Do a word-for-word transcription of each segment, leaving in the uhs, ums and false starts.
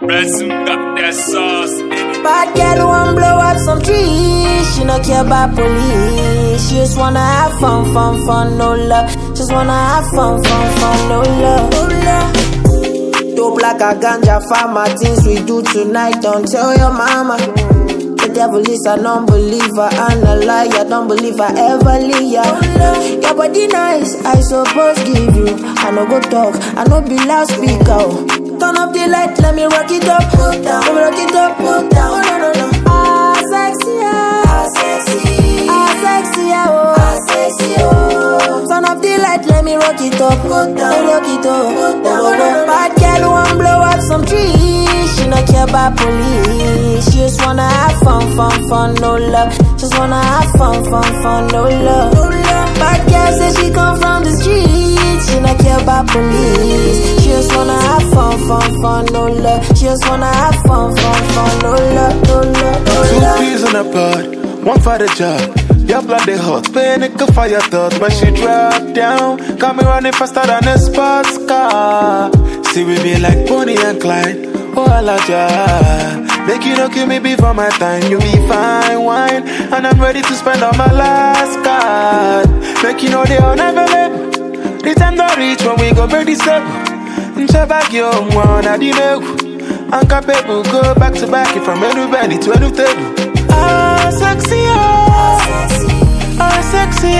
Ransom got that sauce in it. Bad girl want blow up some trees. She no care about police. She just wanna have fun, fun, fun, no love. Just wanna have fun, fun, fun, no love. No love. Dope like a ganja farmer. Things we do tonight, don't tell your mama. The devil is an unbeliever and a liar. Don't believe I ever leave ya. Your body nice, I suppose give you. I no go talk, I no be loudspeaker. Turn up the light, let me rock it up. Put down, let me rock it up. Put down, oh, no, no, no. Ah, sexy, ah, sexy, ah, sexy, oh, ah, sexy, oh. Turn up the light, let me rock it up. Put down, let me rock it up. Put down, oh, no, no. Bad girl want blow up some trees. She no care about police. She just wanna have fun, fun, fun, no love. Just wanna have fun, fun, fun, no love. No love. Bad girl say she come from the streets. She no care about police. She just wanna have fun, fun, fun, no love. She just wanna have fun, fun, fun, no love, no love, no love. Two peas in a pod, one for the job. Your blood they hot, pain it could fire thought. When she drop down, got me running faster than a sports car. See we be like Bonnie and Clyde. Oh Alaja, make you no kill me before my time. You be fine wine, and I'm ready to spend all my last card. Make you know they are never late. The time don't reach when we go break the step. Nchabak yo one at the milk. Anka people go back to back from everybody to a new table. Ah sexy oh, ah sexy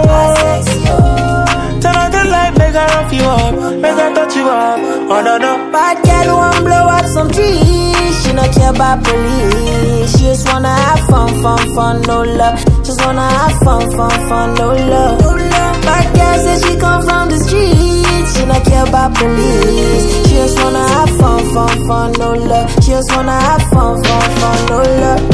oh. Turn on the light, make her off you up, make her touch you up. Oh no no. Bad girl want blow up some trees. She no care about police. She just wanna have fun, fun, fun, no love. Just wanna have fun, fun, fun, no love. No love. Bad girl say she come from the streets. She no care about police. She just wanna have fun, fun, fun, no love. She just wanna have fun, fun, fun, no love.